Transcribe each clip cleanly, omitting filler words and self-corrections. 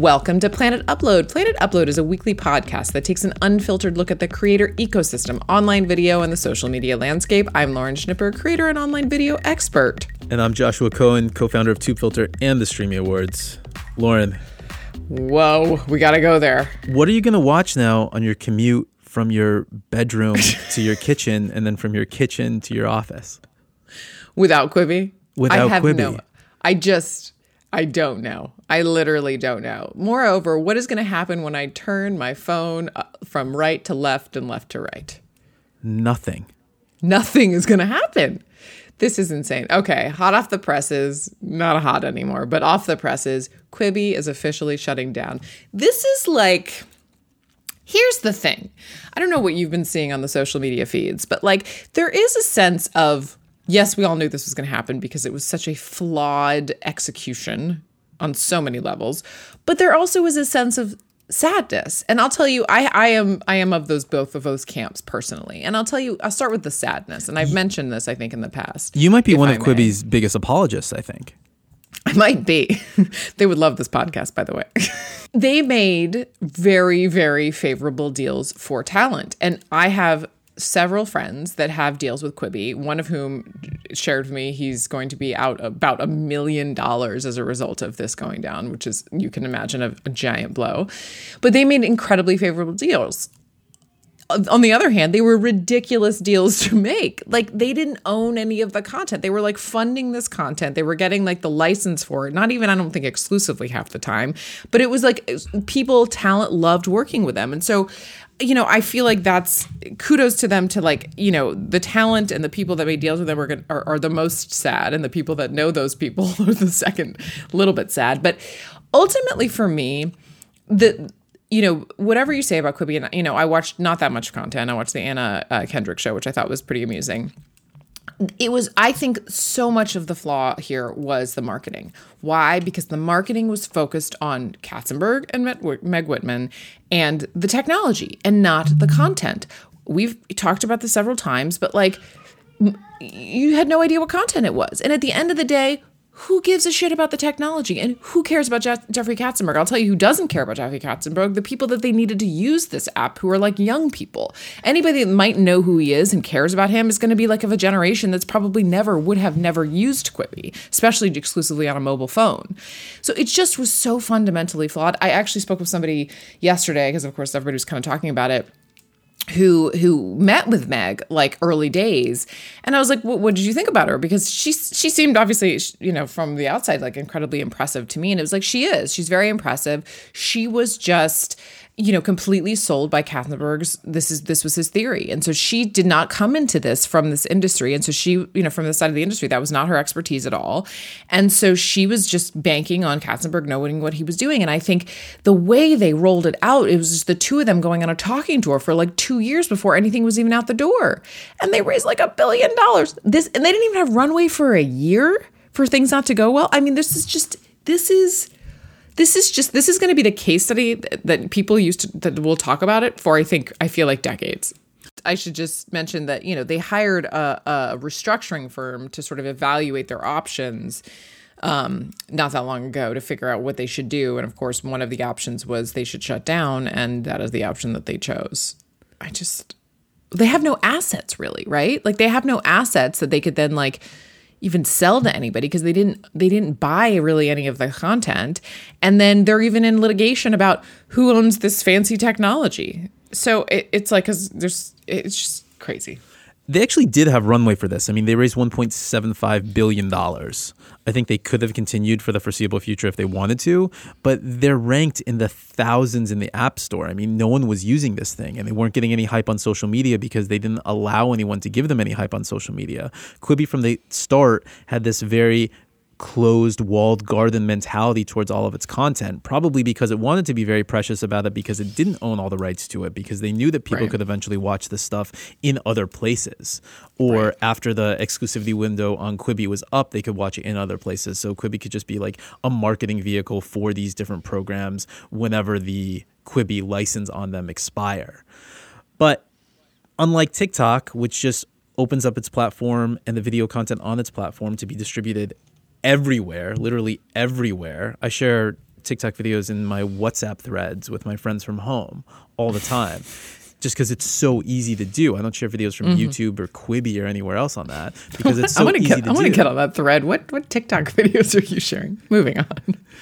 Welcome to Planet Upload. Planet Upload is a weekly podcast that takes an unfiltered look at the creator ecosystem, online video, and the social media landscape. I'm Lauren Schnipper, creator and online video expert. And I'm Joshua Cohen, co-founder of TubeFilter and the Streamy Awards. Lauren. Whoa, we gotta go there. What are you gonna watch now on your commute from your bedroom to your kitchen and then from your kitchen to your office? Without Quibi? Without Quibi. I don't know. I literally don't know. Moreover, what is going to happen when I turn my phone from right to left and left to right? Nothing. Nothing is going to happen. This is insane. Okay, hot off the presses, not hot anymore, but off the presses, Quibi is officially shutting down. This is like, here's the thing. I don't know what you've been seeing on the social media feeds, but like there is a sense of, yes, we all knew this was going to happen because it was such a flawed execution on so many levels. But there also is a sense of sadness. And I'll tell you, I am of both of those camps personally. And I'll tell you, I'll start with the sadness. And I've mentioned this, I think, in the past. You might be one of Quibi's biggest apologists, I think. I might be. They would love this podcast, by the way. They made very, very favorable deals for talent. And I have several friends that have deals with Quibi, one of whom shared with me he's going to be out about $1 million as a result of this going down, which is, you can imagine, a giant blow. But they made incredibly favorable deals. On the other hand, they were ridiculous deals to make. Like, they didn't own any of the content. They were like funding this content. They were getting like the license for it. Not even, I don't think, exclusively half the time, but it was like talent loved working with them. And so, you know, I feel like that's kudos to them to, like, you know, the talent and the people that made deals with them are the most sad. And the people that know those people are the second little bit sad. But ultimately for me, you know, whatever you say about Quibi, and, you know, I watched not that much content. I watched the Anna Kendrick show, which I thought was pretty amusing. I think so much of the flaw here was the marketing. Why? Because the marketing was focused on Katzenberg and Meg Whitman and the technology and not the content. We've talked about this several times, but like, you had no idea what content it was. And at the end of the day, who gives a shit about the technology? And who cares about Jeffrey Katzenberg? I'll tell you who doesn't care about Jeffrey Katzenberg, the people that they needed to use this app, who are like young people. Anybody that might know who he is and cares about him is going to be like of a generation that's probably would have never used Quibi, especially exclusively on a mobile phone. So it just was so fundamentally flawed. I actually spoke with somebody yesterday, because of course everybody was kind of talking about it, who met with Meg like early days. And I was like, what did you think about her? Because she seemed, obviously, you know, from the outside, like incredibly impressive to me. And it was like, she's very impressive. She was just, you know, completely sold by Katzenberg's, this was his theory. And so she did not come into this from this industry. And so she, you know, from the side of the industry, that was not her expertise at all. And so she was just banking on Katzenberg knowing what he was doing. And I think the way they rolled it out, it was just the two of them going on a talking tour for like 2 years before anything was even out the door. And they raised like $1 billion. And they didn't even have runway for a year for things not to go well. I mean, this is going to be the case study that people that will talk about it for, I feel like decades. I should just mention that, you know, they hired a restructuring firm to sort of evaluate their options not that long ago to figure out what they should do. And of course, one of the options was they should shut down. And that is the option that they chose. They have no assets really, right? Like they have no assets that they could then like even sell to anybody because they didn't buy really any of the content. And then they're even in litigation about who owns this fancy technology. So it's like, it's just crazy. They actually did have runway for this. I mean, they raised $1.75 billion. I think they could have continued for the foreseeable future if they wanted to, but they're ranked in the thousands in the App Store. I mean, no one was using this thing, and they weren't getting any hype on social media because they didn't allow anyone to give them any hype on social media. Quibi from the start had this very closed walled garden mentality towards all of its content, probably because it wanted to be very precious about it because it didn't own all the rights to it, because they knew that people could eventually watch this stuff in other places, or after the exclusivity window on Quibi was up, they could watch it in other places. So Quibi could just be like a marketing vehicle for these different programs whenever the Quibi license on them expire. But unlike TikTok, which just opens up its platform and the video content on its platform to be distributed everywhere, literally everywhere. I share TikTok videos in my WhatsApp threads with my friends from home all the time. Just because it's so easy to do. I don't share videos from YouTube or Quibi or anywhere else on that because it's so easy to do. I want to get on that thread. What TikTok videos are you sharing? Moving on.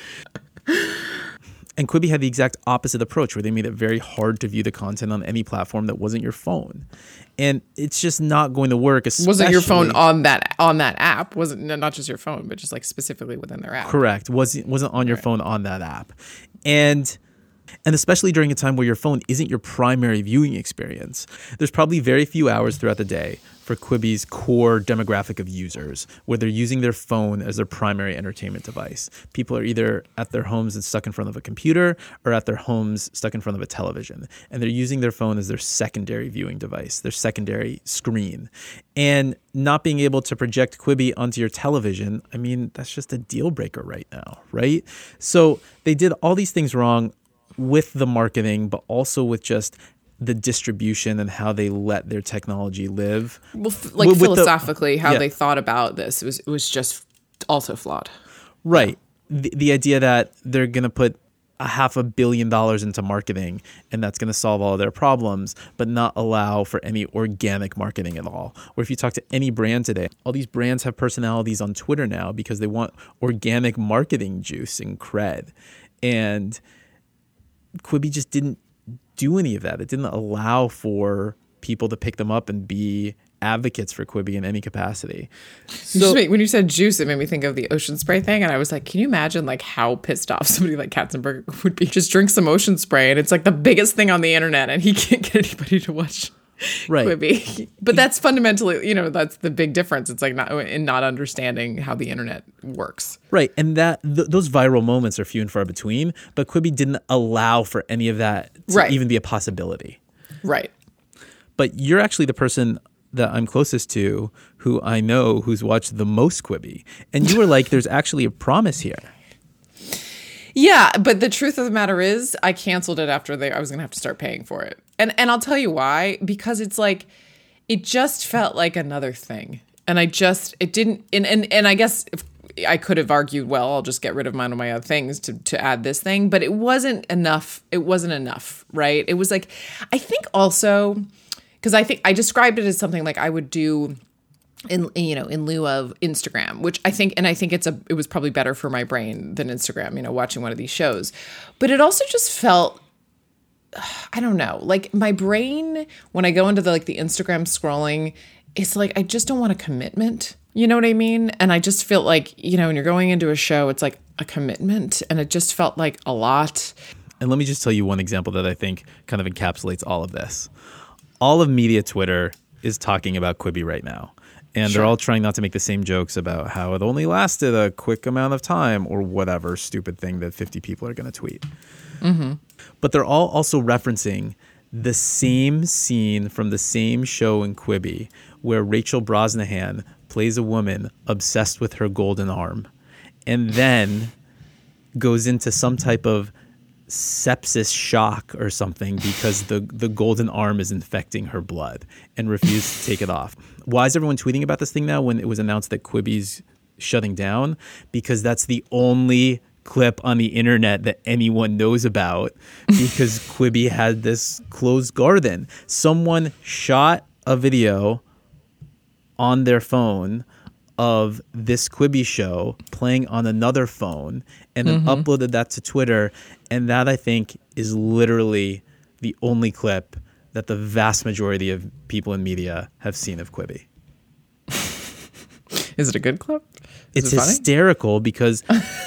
And Quibi had the exact opposite approach where they made it very hard to view the content on any platform that wasn't your phone. And it's just not going to work. Wasn't your phone on that app? Wasn't not just your phone, but just like specifically within their app. Correct. Wasn't on your phone on that app. And especially during a time where your phone isn't your primary viewing experience, there's probably very few hours throughout the day for Quibi's core demographic of users where they're using their phone as their primary entertainment device. People are either at their homes and stuck in front of a computer or at their homes stuck in front of a television. And they're using their phone as their secondary viewing device, their secondary screen. And not being able to project Quibi onto your television, I mean, that's just a deal breaker right now, right? So they did all these things wrong with the marketing, but also with just the distribution and how they let their technology live. Well, philosophically, how they thought about this was just also flawed. Right. Yeah. The idea that they're going to put $500 million into marketing and that's going to solve all of their problems, but not allow for any organic marketing at all. Or if you talk to any brand today, all these brands have personalities on Twitter now because they want organic marketing juice and cred. And Quibi just didn't do any of that. It didn't allow for people to pick them up and be advocates for Quibi in any capacity. So when you said juice, it made me think of the Ocean Spray thing. And I was like, can you imagine like how pissed off somebody like Katzenberg would be? Just drink some Ocean Spray and it's like the biggest thing on the internet and he can't get anybody to watch Quibi. But that's fundamentally, that's the big difference. It's like not understanding how the internet works. Right. And those viral moments are few and far between, but Quibi didn't allow for any of that to even be a possibility. Right. But you're actually the person that I'm closest to who I know who's watched the most Quibi. And you were like, there's actually a promise here. Yeah, but the truth of the matter is I canceled it after I was going to have to start paying for it. And I'll tell you why, because it's like, it just felt like another thing. And it didn't, and I guess if I could have argued, well, I'll just get rid of one of my other things to add this thing, but it wasn't enough. It wasn't enough, right? It was like, I think also, because I think I described it as something like I would do in lieu of Instagram, which I think it was probably better for my brain than Instagram, watching one of these shows. But it also just felt, I don't know, like my brain, when I go into the Instagram scrolling, it's like, I just don't want a commitment. You know what I mean? And I just feel like, when you're going into a show, it's like a commitment. And it just felt like a lot. And let me just tell you one example that I think kind of encapsulates all of this. All of media Twitter is talking about Quibi right now. And they're all trying not to make the same jokes about how it only lasted a quick amount of time or whatever stupid thing that 50 people are going to tweet. Mm-hmm. But they're all also referencing the same scene from the same show in Quibi where Rachel Brosnahan plays a woman obsessed with her golden arm and then goes into some type of sepsis shock or something because the golden arm is infecting her blood and refused to take it off. Why is everyone tweeting about this thing now when it was announced that Quibi's shutting down? Because that's the only clip on the internet that anyone knows about because Quibi had this closed garden. Someone shot a video on their phone of this Quibi show playing on another phone and then uploaded that to Twitter. And that, I think, is literally the only clip that the vast majority of people in media have seen of Quibi. Is it a good clip? It's hysterical because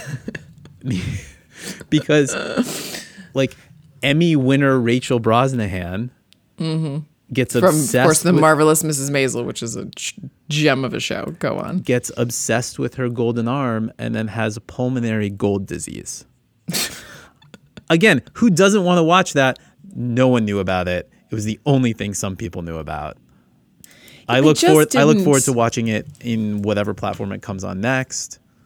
like Emmy winner Rachel Brosnahan gets obsessed from, of course, the marvelous Mrs. Maisel, which is a gem of a show. Go on. Gets obsessed with her golden arm and then has pulmonary gold disease. Again, who doesn't want to watch that? No one knew about it. It was the only thing some people knew about. I look forward to watching it in whatever platform it comes on next.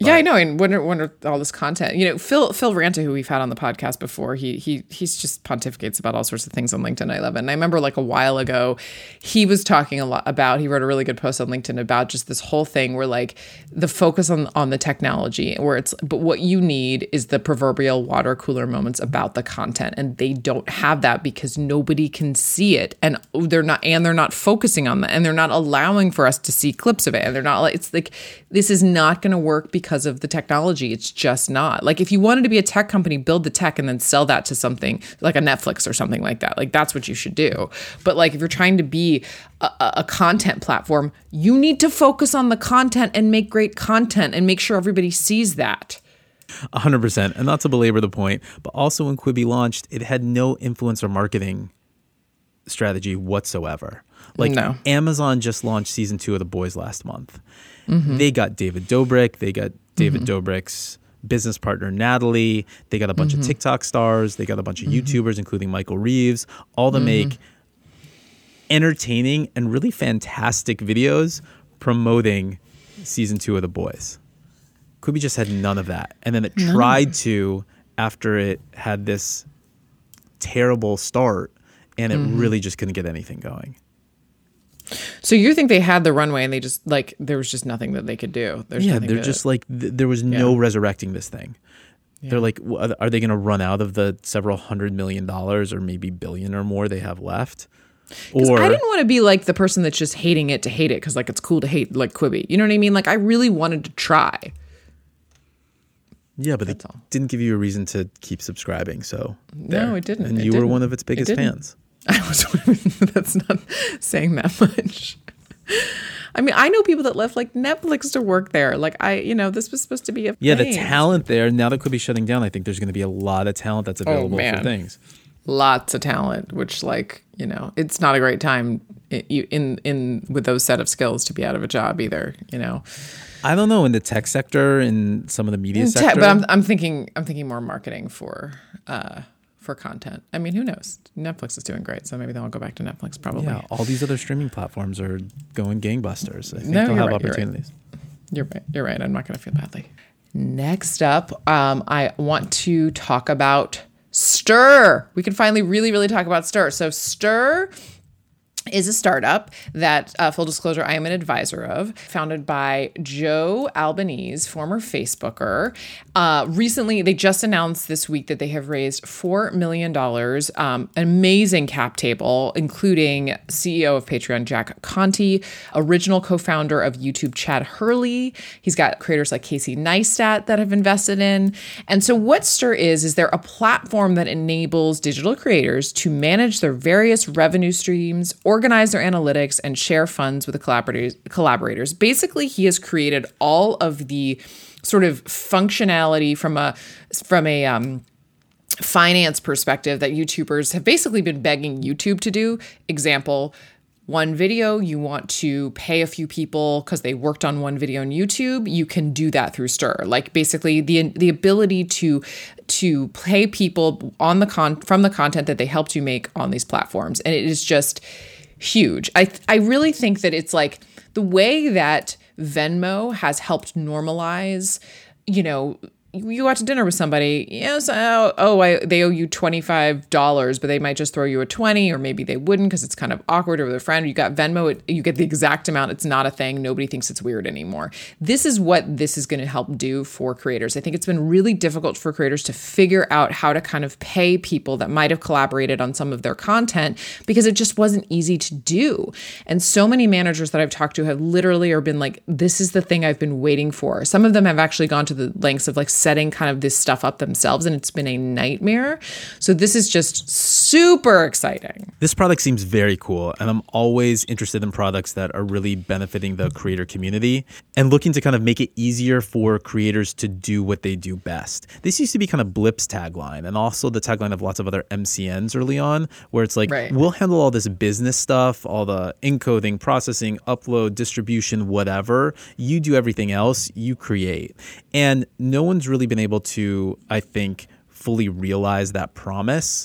Yeah, I know. And when all this content, Phil Ranta, who we've had on the podcast before, he's just pontificates about all sorts of things on LinkedIn. I love it. And I remember like a while ago, he was talking a lot about, he wrote a really good post on LinkedIn about just this whole thing where like the focus on the technology, but what you need is the proverbial water cooler moments about the content. And they don't have that because nobody can see it. And they're not focusing on that. And they're not allowing for us to see clips of it. And they're not like, it's like, this is not going to work because of the technology. It's just not. Like if you wanted to be a tech company, build the tech and then sell that to something like a Netflix or something like that. Like that's what you should do. But like if you're trying to be a content platform, you need to focus on the content and make great content and make sure everybody sees that. 100%. And not to belabor the point, but also when Quibi launched, it had no influencer marketing strategy whatsoever. Like no. Amazon just launched season 2 of The Boys last month. Mm-hmm. They got David Dobrik. They got David Dobrik's business partner, Natalie. They got a bunch of TikTok stars. They got a bunch of YouTubers, including Michael Reeves, all to make entertaining and really fantastic videos promoting season 2 of The Boys. Quibi just had none of that. And then it tried to after it had this terrible start, and it really just couldn't get anything going. So you think they had the runway and they just like there was just nothing that they could do? They're just like there was no resurrecting this thing. Yeah. They're like, are they going to run out of the several $100 million or maybe billion or more they have left? Or I didn't want to be like the person that's just hating it to hate it because like it's cool to hate like Quibi. You know what I mean? Like I really wanted to try. Yeah, but it didn't give you a reason to keep subscribing. So no, it didn't. And you were one of its biggest fans. I was. That's not saying that much. I mean, I know people that left like Netflix to work there. Like this was supposed to be a thing. The talent there. Now that Quibi shutting down, I think there's going to be a lot of talent that's available for things. Lots of talent, which it's not a great time in with those set of skills to be out of a job either. I don't know in the tech sector, in some of the media sector, but I'm thinking more marketing for content. I mean, who knows? Netflix is doing great, so maybe they'll go back to Netflix probably. Yeah, all these other streaming platforms are going gangbusters. I think they'll have opportunities. You're right. I'm not going to feel badly. Next up, I want to talk about Stir. We can finally really, really talk about Stir. So Stir is a startup that, full disclosure, I am an advisor of, founded by Joe Albanese, former Facebooker. Recently, they just announced this week that they have raised $4 million, an amazing cap table, including CEO of Patreon, Jack Conte, original co-founder of YouTube, Chad Hurley. He's got creators like Casey Neistat that have invested in. And so what Stir is they're a platform that enables digital creators to manage their various revenue streams, organize their analytics, and share funds with the collaborators. Basically, he has created all of the sort of functionality from a finance perspective that YouTubers have basically been begging YouTube to do. Example, one video, you want to pay a few people because they worked on one video on YouTube, you can do that through Stir. Like basically the ability to pay people from the content that they helped you make on these platforms. And it is just huge. I really think that it's like the way that Venmo has helped normalize, you go out to dinner with somebody, yes, they owe you $25, but they might just throw you a 20, or maybe they wouldn't because it's kind of awkward over their friend. You got Venmo, you get the exact amount. It's not a thing. Nobody thinks it's weird anymore. This is what this is going to help do for creators. I think it's been really difficult for creators to figure out how to kind of pay people that might have collaborated on some of their content because it just wasn't easy to do. And so many managers that I've talked to have literally been like, this is the thing I've been waiting for. Some of them have actually gone to the lengths of like setting kind of this stuff up themselves, and it's been a nightmare. So this is just super exciting. This product seems very cool, and I'm always interested in products that are really benefiting the creator community and looking to kind of make it easier for creators to do what they do best. This used to be kind of Blip's tagline, and also the tagline of lots of other MCNs early on, where it's like, We'll handle all this business stuff, all the encoding, processing, upload, distribution, whatever. You do everything else, you create. And no one's really been able to, I think, fully realize that promise.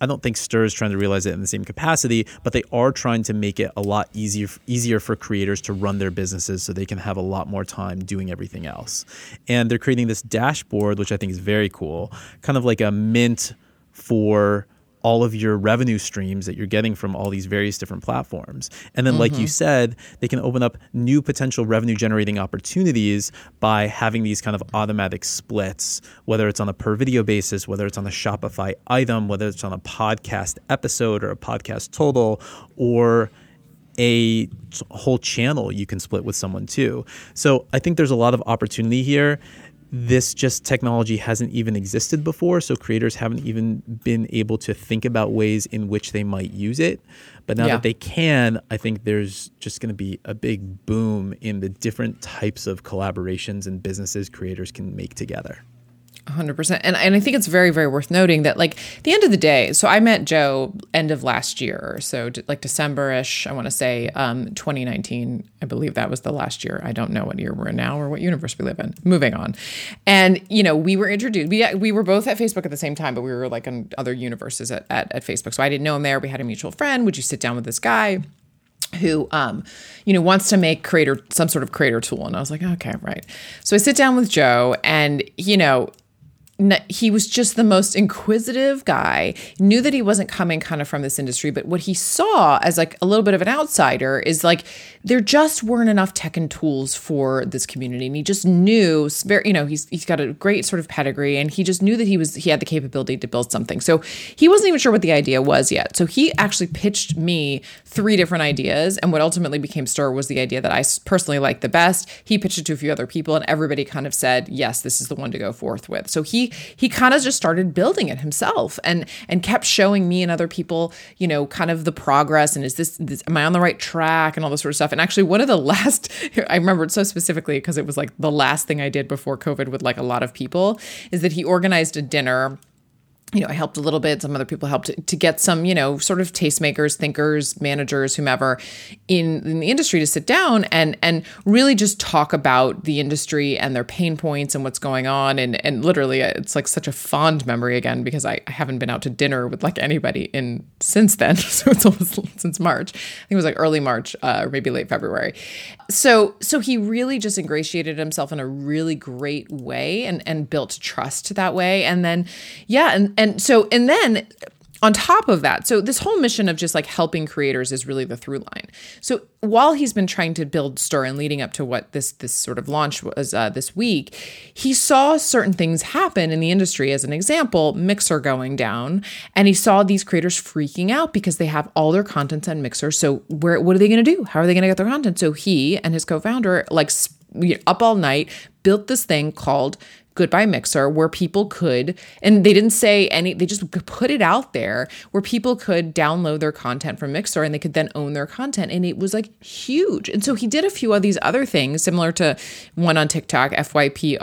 I don't think Stir is trying to realize it in the same capacity, but they are trying to make it a lot easier for creators to run their businesses so they can have a lot more time doing everything else. And they're creating this dashboard, which I think is very cool, kind of like a Mint for all of your revenue streams that you're getting from all these various different platforms. And then, like you said, they can open up new potential revenue generating opportunities by having these kind of automatic splits, whether it's on a per video basis, whether it's on a Shopify item, whether it's on a podcast episode or a podcast total, or a whole channel you can split with someone too. So I think there's a lot of opportunity here. This just technology hasn't even existed before, so creators haven't even been able to think about ways in which they might use it. But now that they can, I think there's just going to be a big boom in the different types of collaborations and businesses creators can make together. 100%. And I think it's very, very worth noting that, like, at the end of the day, so I met Joe end of last year. So like December-ish, I want to say 2019. I believe that was the last year. I don't know what year we're in now or what universe we live in. Moving on. And, you know, we were introduced. We were both at Facebook at the same time, but we were like in other universes at Facebook. So I didn't know him there. We had a mutual friend. Would you sit down with this guy who, wants to make some sort of creator tool? And I was like, okay, right. So I sit down with Joe and, he was just the most inquisitive guy, knew that he wasn't coming kind of from this industry, but what he saw as like a little bit of an outsider is like, there just weren't enough tech and tools for this community. And he just knew, he's got a great sort of pedigree, and he just knew that he had the capability to build something. So he wasn't even sure what the idea was yet. So he actually pitched me 3 different ideas. And what ultimately became Stir was the idea that I personally liked the best. He pitched it to a few other people, and everybody kind of said, yes, this is the one to go forth with. So he kind of just started building it himself and kept showing me and other people, kind of the progress, and is this am I on the right track and all this sort of stuff. And actually one of the last, I remember it so specifically because it was like the last thing I did before COVID with like a lot of people, is that he organized a dinner. I helped a little bit. Some other people helped to get some, sort of tastemakers, thinkers, managers, whomever in the industry to sit down and really just talk about the industry and their pain points and what's going on. And literally, it's like such a fond memory again, because I haven't been out to dinner with like anybody since then. So it's almost since March. I think it was like early March, or maybe late February. So he really just ingratiated himself in a really great way and built trust that way. And then, and then on top of that, so this whole mission of just like helping creators is really the through line. So while he's been trying to build Stir and leading up to what this sort of launch was this week, he saw certain things happen in the industry. As an example, Mixer going down, and he saw these creators freaking out because they have all their content on Mixer. So what are they going to do? How are they going to get their content? So he and his co-founder up all night built this thing called Goodbye Mixer, where people could, and they didn't say they just put it out there where people could download their content from Mixer and they could then own their content. And it was like huge. And so he did a few of these other things similar to one on TikTok, FYP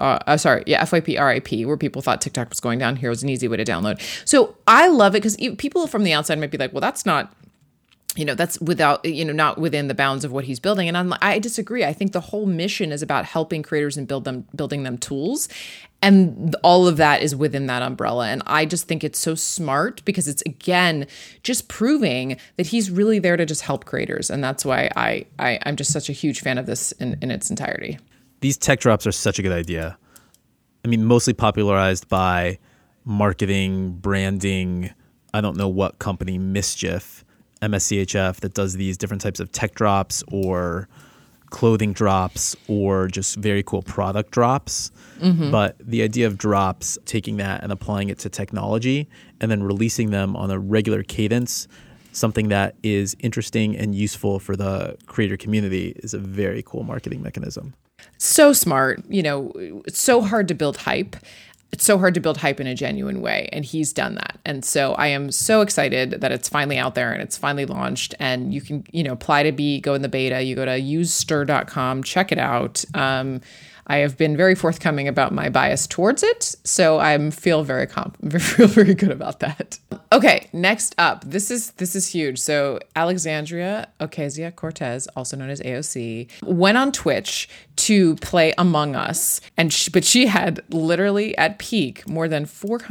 RIP, where people thought TikTok was going down. Here was an easy way to download. So I love it because people from the outside might be like, well, that's not, that's without, not within the bounds of what he's building. And I disagree. I think the whole mission is about helping creators and building them tools. And all of that is within that umbrella. And I just think it's so smart because it's, again, just proving that he's really there to just help creators. And that's why I'm just such a huge fan of this in its entirety. These tech drops are such a good idea. I mean, mostly popularized by marketing, branding, I don't know what company, Mischief, MSCHF, that does these different types of tech drops or clothing drops or just very cool product drops. Mm-hmm. But the idea of drops, taking that and applying it to technology and then releasing them on a regular cadence, something that is interesting and useful for the creator community, is a very cool marketing mechanism. So smart. It's so hard to build hype. It's so hard to build hype in a genuine way, and he's done that. And so I am so excited that it's finally out there and it's finally launched, and you can, apply to go in the beta. You go to usestir.com, check it out. I have been very forthcoming about my bias towards it, so I feel very good about that. Okay, next up, this is huge. So Alexandria Ocasio-Cortez, also known as AOC, went on Twitch to play Among Us. But she had literally at peak more than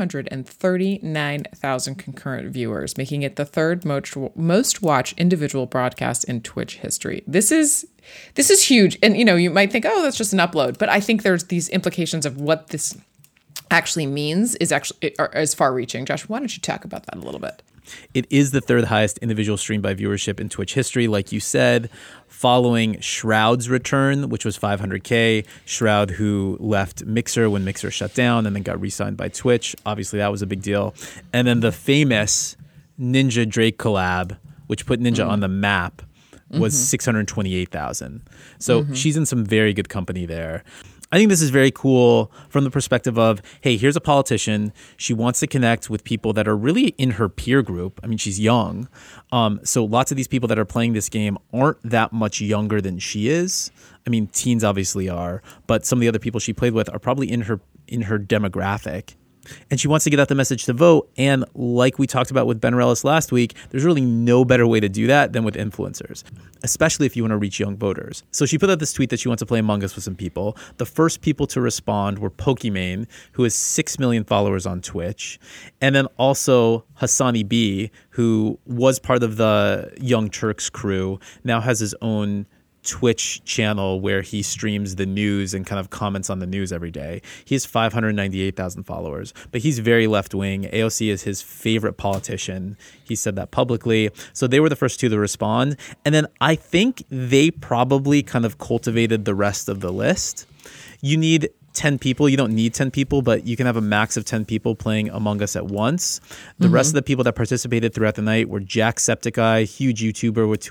439,000 concurrent viewers, making it the third most watched individual broadcast in Twitch history. This is huge. And, you might think, oh, that's just an upload. But I think there's these implications of what this actually means is far reaching. Josh, why don't you talk about that a little bit? It is the third highest individual stream by viewership in Twitch history, like you said, following Shroud's return, which was 500K. Shroud, who left Mixer when Mixer shut down and then got re-signed by Twitch. Obviously, that was a big deal. And then the famous Ninja Drake collab, which put Ninja on the map, was 628,000. So she's in some very good company there. I think this is very cool from the perspective of, hey, here's a politician. She wants to connect with people that are really in her peer group. I mean, she's young. So lots of these people that are playing this game aren't that much younger than she is. I mean, teens obviously are, but some of the other people she played with are probably in her demographic. And she wants to get out the message to vote. And like we talked about with Ben Relis last week, there's really no better way to do that than with influencers, especially if you want to reach young voters. So she put out this tweet that she wants to play Among Us with some people. The first people to respond were Pokimane, who has 6 million followers on Twitch. And then also Hassani B, who was part of the Young Turks crew, now has his own Twitch channel where he streams the news and kind of comments on the news every day. He has 598,000 followers, but he's very left-wing. AOC is his favorite politician. He said that publicly. So they were the first two to respond. And then I think they probably kind of cultivated the rest of the list. You need 10 people. You don't need 10 people, but you can have a max of 10 people playing Among Us at once. The rest of the people that participated throughout the night were Jacksepticeye, huge YouTuber with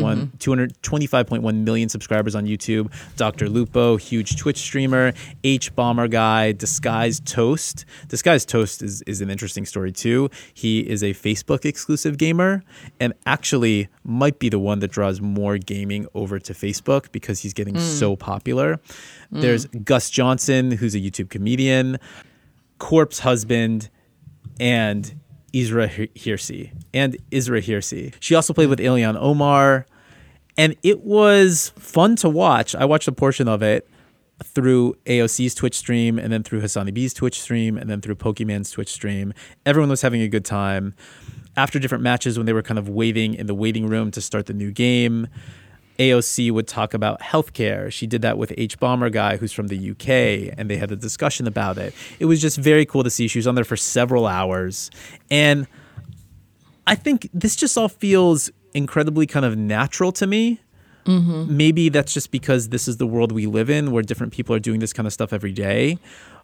225.1 million subscribers on YouTube. Dr. Lupo, huge Twitch streamer. H-Bomber Guy, Disguised Toast. Disguised Toast is an interesting story too. He is a Facebook exclusive gamer and actually might be the one that draws more gaming over to Facebook because he's getting so popular. There's Gus Johnson, who's a YouTube comedian, Corpse Husband, and Isra Hirsi. She also played with Ilhan Omar, and it was fun to watch. I watched a portion of it through AOC's Twitch stream, and then through Hassani B's Twitch stream, and then through Pokimane's Twitch stream. Everyone was having a good time. After different matches, when they were kind of waiting in the waiting room to start the new game, AOC would talk about healthcare. She did that with H-Bomber Guy, who's from the UK, and they had a discussion about it. It was just very cool to see. She was on there for several hours. And I think this just all feels incredibly kind of natural to me. Maybe that's just because this is the world we live in, where different people are doing this kind of stuff every day.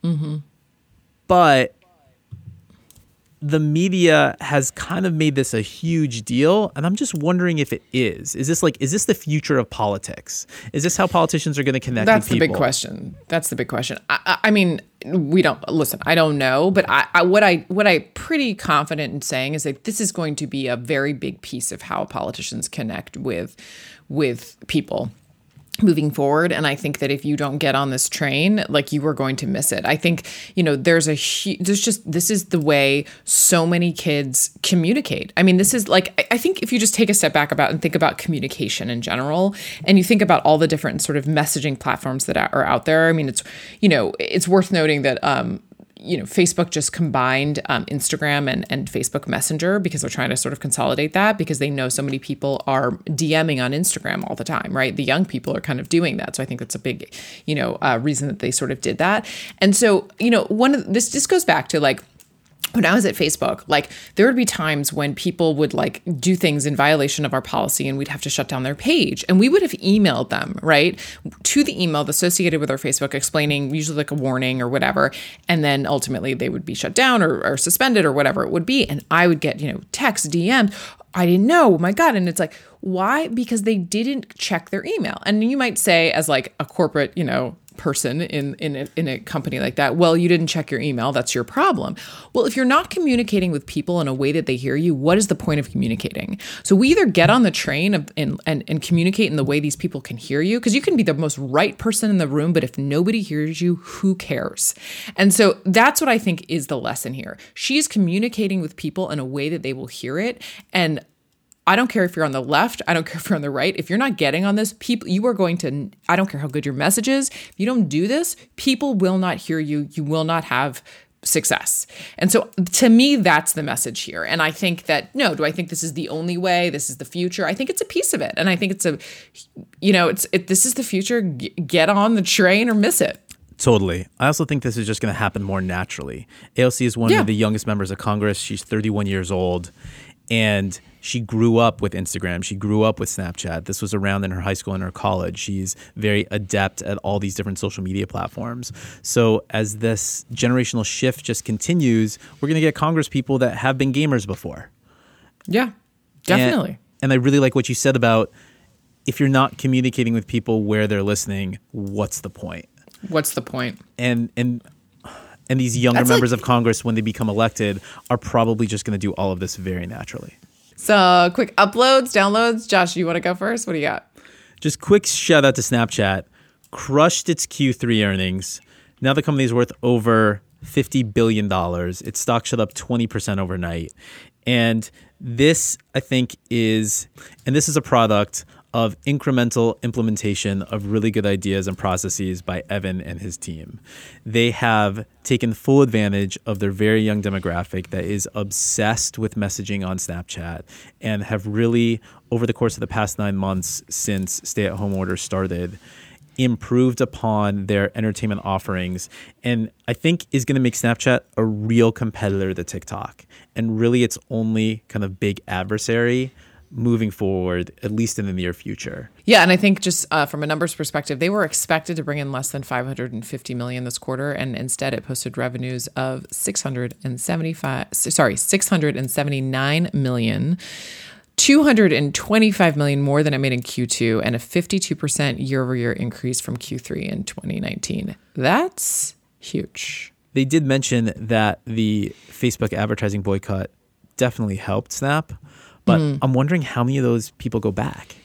But the media has kind of made this a huge deal, and I'm just wondering if it is. Is this the future of politics? Is this how politicians are going to connect with people? That's the big question. I mean, I don't know, but what I'm pretty confident in saying is that this is going to be a very big piece of how politicians connect with people moving forward. And I think that if you don't get on this train, like, you are going to miss it. I think, this is the way so many kids communicate. I mean, this is like, I think if you just take a step back and think about communication in general, and you think about all the different sort of messaging platforms that are out there. I mean, it's worth noting that, Facebook just combined Instagram and Facebook Messenger because they're trying to sort of consolidate that, because they know so many people are DMing on Instagram all the time, right? The young people are kind of doing that. So I think that's a big, reason that they sort of did that. And so, this goes back to like, when I was at Facebook, like, there would be times when people would like do things in violation of our policy, and we'd have to shut down their page, and we would have emailed them, right, to the email associated with our Facebook, explaining usually like a warning or whatever. And then ultimately they would be shut down or suspended or whatever it would be. And I would get, text, DM, I didn't know, oh my God. And it's like, why? Because they didn't check their email. And you might say, as like a corporate, person in a company like that, well, you didn't check your email, that's your problem. Well, if you're not communicating with people in a way that they hear you, what is the point of communicating? So we either get on the train and communicate in the way these people can hear you, because you can be the most right person in the room, but if nobody hears you, who cares? And so that's what I think is the lesson here. She's communicating with people in a way that they will hear it, and I don't care if you're on the left. I don't care if you're on the right. If you're not getting on this, you are going to, I don't care how good your message is. If you don't do this, people will not hear you. You will not have success. And so to me, that's the message here. And I think that, no, do I think this is the only way? This is the future? I think it's a piece of it. And I think it's this is the future. Get on the train or miss it. Totally. I also think this is just going to happen more naturally. AOC is one of the youngest members of Congress. She's 31 years old. And she grew up with Instagram. She grew up with Snapchat. This was around in her high school and her college. She's very adept at all these different social media platforms. So as this generational shift just continues, we're going to get Congress people that have been gamers before. Yeah, definitely. And I really like what you said about if you're not communicating with people where they're listening, what's the point? What's the point? And these younger members of Congress, when they become elected, are probably just going to do all of this very naturally. So quick uploads, downloads. Josh, you want to go first? What do you got? Just quick shout out to Snapchat. Crushed its Q3 earnings. Now the company's worth over $50 billion. Its stock shot up 20% overnight. And this, I think, is a product of incremental implementation of really good ideas and processes by Evan and his team. They have taken full advantage of their very young demographic that is obsessed with messaging on Snapchat and have really, over the course of the past 9 months since stay-at-home orders started, improved upon their entertainment offerings, and I think is going to make Snapchat a real competitor to TikTok and really its only kind of big adversary moving forward, at least in the near future. Yeah, and I think just from a numbers perspective, they were expected to bring in less than $550 million this quarter, and instead it posted revenues of $679 million, $225 million more than it made in Q2, and a 52% year-over-year increase from Q3 in 2019. That's huge. They did mention that the Facebook advertising boycott definitely helped Snap, but I'm wondering how many of those people go back.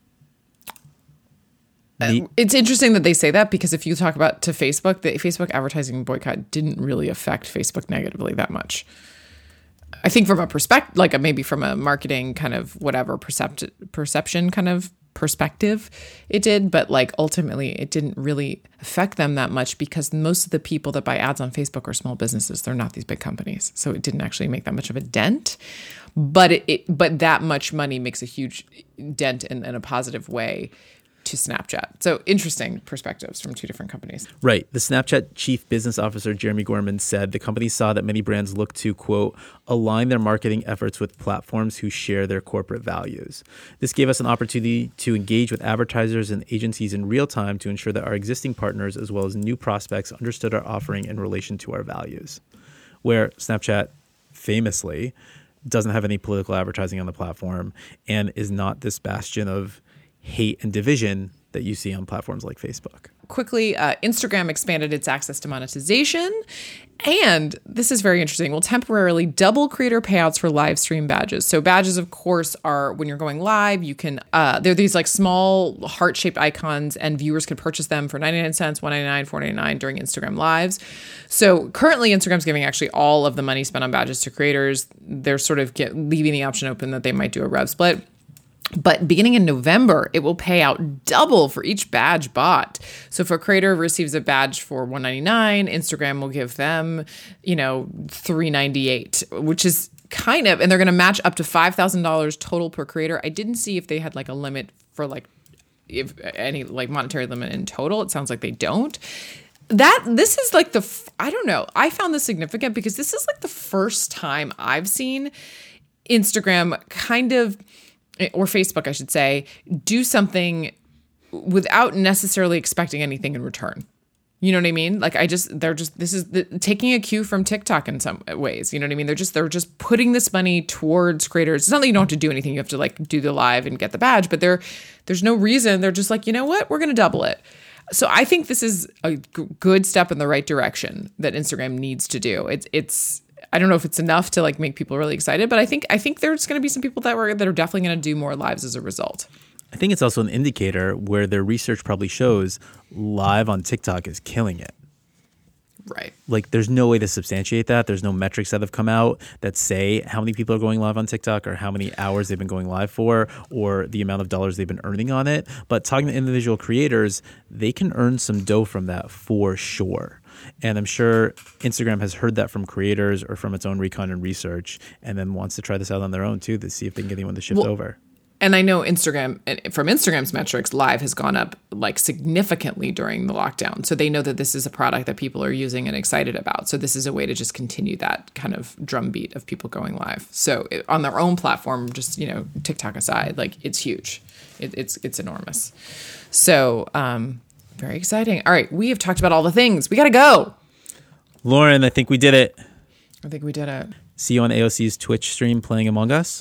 It's interesting that they say that, because if you talk about to Facebook, the Facebook advertising boycott didn't really affect Facebook negatively that much. I think from a perspective, like maybe from a marketing kind of whatever perception kind of perspective, it did. But like ultimately, it didn't really affect them that much, because most of the people that buy ads on Facebook are small businesses. They're not these big companies. So it didn't actually make that much of a dent. But but that much money makes a huge dent in a positive way to Snapchat. So interesting perspectives from two different companies. Right. The Snapchat chief business officer, Jeremy Gorman, said the company saw that many brands look to, quote, align their marketing efforts with platforms who share their corporate values. This gave us an opportunity to engage with advertisers and agencies in real time to ensure that our existing partners as well as new prospects understood our offering in relation to our values. Where Snapchat famously doesn't have any political advertising on the platform and is not this bastion of hate and division that you see on platforms like Facebook. Quickly, Instagram expanded its access to monetization. And this is very interesting. Will temporarily double creator payouts for live stream badges. So badges, of course, are when you're going live, you can, they're these like small heart-shaped icons, and viewers can purchase them for 99 cents, $1.99, $4.99 during Instagram Lives. So currently, Instagram's giving actually all of the money spent on badges to creators. They're sort of leaving the option open that they might do a rev split. But beginning in November, it will pay out double for each badge bought. So if a creator receives a badge for $1.99, Instagram will give them, $3.98, which is kind of, and they're going to match up to $5,000 total per creator. I didn't see if they had like a limit for like, if any like monetary limit in total. It sounds like they don't. This is like I don't know. I found this significant because this is like the first time I've seen Instagram kind of, or Facebook, I should say, do something without necessarily expecting anything in return. You know what I mean? Like this is taking a cue from TikTok in some ways. You know what I mean? They're just putting this money towards creators. It's not that you don't have to do anything. You have to like do the live and get the badge, but there's no reason. They're just like, you know what? We're going to double it. So I think this is a good step in the right direction that Instagram needs to do. It's I don't know if it's enough to like make people really excited, but I think there's going to be some people that are definitely going to do more lives as a result. I think it's also an indicator where their research probably shows live on TikTok is killing it. Right. Like, there's no way to substantiate that. There's no metrics that have come out that say how many people are going live on TikTok or how many hours they've been going live for or the amount of dollars they've been earning on it. But talking to individual creators, they can earn some dough from that for sure. And I'm sure Instagram has heard that from creators or from its own recon and research and then wants to try this out on their own too to see if they can get anyone to shift over. And I know Instagram, from Instagram's metrics, live has gone up like significantly during the lockdown. So they know that this is a product that people are using and excited about. So this is a way to just continue that kind of drumbeat of people going live. So on their own platform, just, TikTok aside, like it's huge. It's enormous. So very exciting. All right. We have talked about all the things. We got to go. Lauren, I think we did it. I think we did it. See you on AOC's Twitch stream playing Among Us.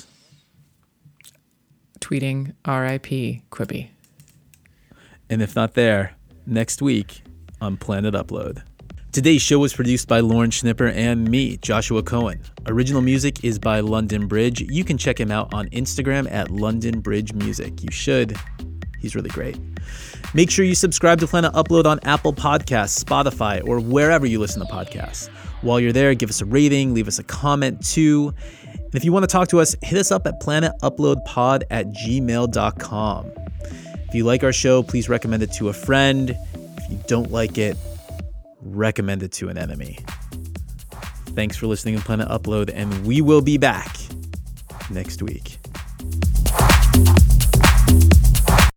Tweeting RIP Quibi. And if not there, next week on Planet Upload. Today's show was produced by Lauren Schnipper and me, Joshua Cohen. Original music is by London Bridge. You can check him out on Instagram at London Bridge Music. You should. He's really great. Make sure you subscribe to Planet Upload on Apple Podcasts, Spotify, or wherever you listen to podcasts. While you're there, give us a rating, leave us a comment too. And if you want to talk to us, hit us up at planetuploadpod@gmail.com. If you like our show, please recommend it to a friend. If you don't like it, recommend it to an enemy. Thanks for listening to Planet Upload, and we will be back next week.